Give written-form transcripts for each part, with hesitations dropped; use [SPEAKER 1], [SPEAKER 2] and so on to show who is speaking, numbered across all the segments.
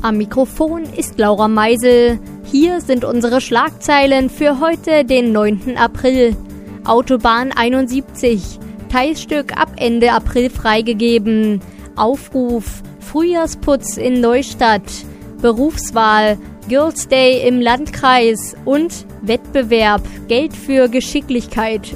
[SPEAKER 1] Am Mikrofon ist Laura Meisel. Hier sind unsere Schlagzeilen für heute, den 9. April. Autobahn 71. Teilstück ab Ende April freigegeben. Aufruf. Frühjahrsputz in Neustadt. Berufswahl. Girls Day im Landkreis. Und Wettbewerb. Geld für Geschicklichkeit.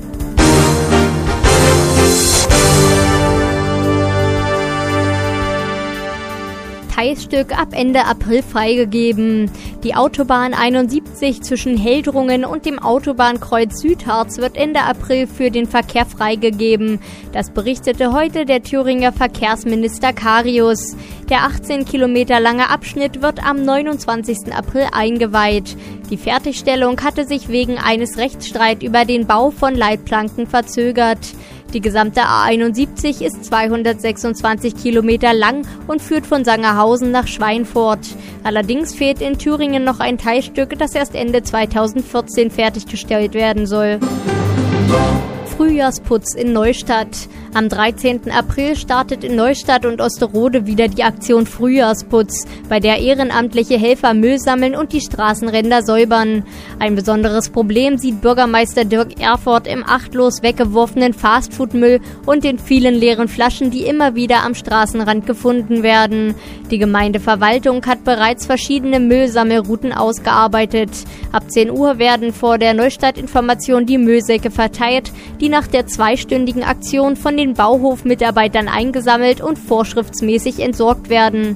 [SPEAKER 1] Teilstück ab Ende April freigegeben. Die Autobahn 71 zwischen Heldrungen und dem Autobahnkreuz Südharz wird Ende April für den Verkehr freigegeben. Das berichtete heute der Thüringer Verkehrsminister Karius. Der 18 Kilometer lange Abschnitt wird am 29. April eingeweiht. Die Fertigstellung hatte sich wegen eines Rechtsstreits über den Bau von Leitplanken verzögert. Die gesamte A71 ist 226 Kilometer lang und führt von Sangerhausen nach Schweinfurt. Allerdings fehlt in Thüringen noch ein Teilstück, das erst Ende 2014 fertiggestellt werden soll. Frühjahrsputz in Neustadt. Am 13. April startet in Neustadt und Osterode wieder die Aktion Frühjahrsputz, bei der ehrenamtliche Helfer Müll sammeln und die Straßenränder säubern. Ein besonderes Problem sieht Bürgermeister Dirk Erfurt im achtlos weggeworfenen Fastfood-Müll und den vielen leeren Flaschen, die immer wieder am Straßenrand gefunden werden. Die Gemeindeverwaltung hat bereits verschiedene Müllsammelrouten ausgearbeitet. Ab 10 Uhr werden vor der Neustadt-Information die Müllsäcke verteilt, die nach der zweistündigen Aktion von den Bauhofmitarbeitern eingesammelt und vorschriftsmäßig entsorgt werden.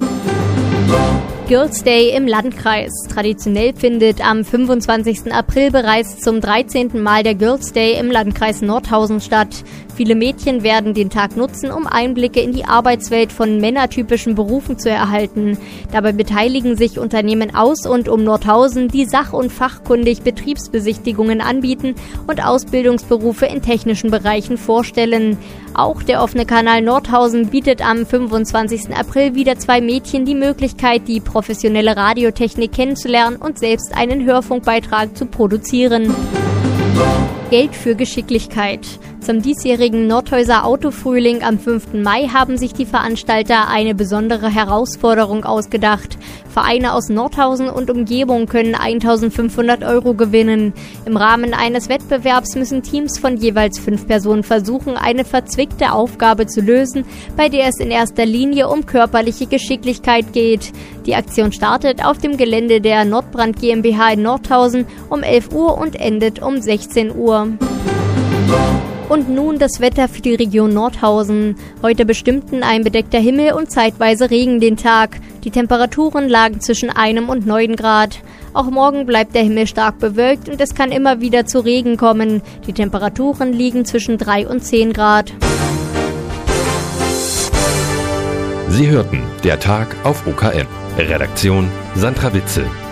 [SPEAKER 1] Girls Day im Landkreis. Traditionell findet am 25. April bereits zum 13. Mal der Girls Day im Landkreis Nordhausen statt. Viele Mädchen werden den Tag nutzen, um Einblicke in die Arbeitswelt von männertypischen Berufen zu erhalten. Dabei beteiligen sich Unternehmen aus und um Nordhausen, die sach- und fachkundig Betriebsbesichtigungen anbieten und Ausbildungsberufe in technischen Bereichen vorstellen. Auch der offene Kanal Nordhausen bietet am 25. April wieder 2 Mädchen die Möglichkeit, die professionelle Radiotechnik kennenzulernen und selbst einen Hörfunkbeitrag zu produzieren. Geld für Geschicklichkeit. Zum diesjährigen Nordhäuser Autofrühling am 5. Mai haben sich die Veranstalter eine besondere Herausforderung ausgedacht. Vereine aus Nordhausen und Umgebung können 1.500 € gewinnen. Im Rahmen eines Wettbewerbs müssen Teams von jeweils 5 Personen versuchen, eine verzwickte Aufgabe zu lösen, bei der es in erster Linie um körperliche Geschicklichkeit geht. Die Aktion startet auf dem Gelände der Nordbrand GmbH in Nordhausen um 11 Uhr und endet um 16 Uhr. Und nun das Wetter für die Region Nordhausen. Heute bestimmten ein bedeckter Himmel und zeitweise Regen den Tag. Die Temperaturen lagen zwischen 1 und 9 Grad. Auch morgen bleibt der Himmel stark bewölkt und es kann immer wieder zu Regen kommen. Die Temperaturen liegen zwischen 3 und 10 Grad.
[SPEAKER 2] Sie hörten der Tag auf OKM. Redaktion Sandra Witzel.